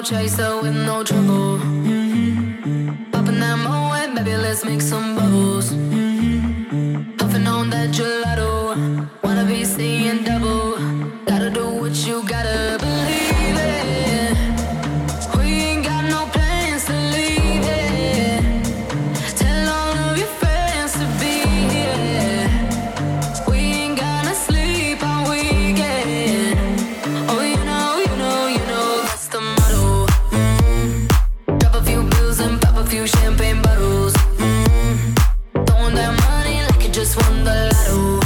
chaser with no trouble. Popping that moe, baby, let's make some bubbles. Puffing on that gelato, wanna be seeing double. Gotta do what you gotta believe it. We ain't got no plans to leave it. Tell all of your friends to be here. We ain't gonna sleep all weekend. Oh, you know that's the motto. Drop a few bills and pop a few champagne bottles. Throwing that money like you just won the lotto.